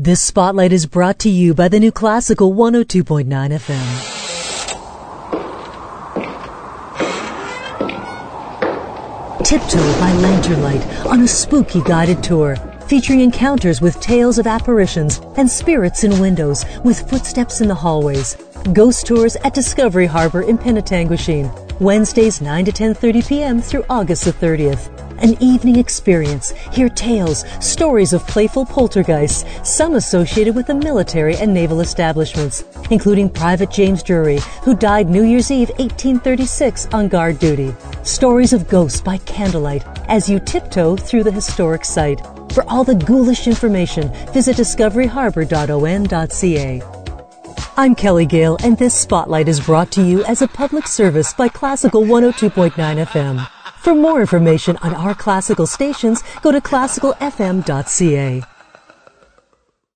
This spotlight is brought to you by the new Classical 102.9 FM. Tiptoe by Lantern Light on a spooky guided tour, featuring encounters with tales of apparitions and spirits in windows with footsteps in the hallways. Ghost tours at Discovery Harbor in Penetanguishene, Wednesdays 9 to 10:30 p.m. through August the 30th. An evening experience. Hear tales, stories of playful poltergeists, some associated with the military and naval establishments, including Private James Drury, who died New Year's Eve 1836 on guard duty. Stories of ghosts by candlelight as you tiptoe through the historic site. For all the ghoulish information, visit discoveryharbor.on.ca. I'm Kelly Gale, and this spotlight is brought to you as a public service by Classical 102.9 FM. For more information on our classical stations, go to classicalfm.ca.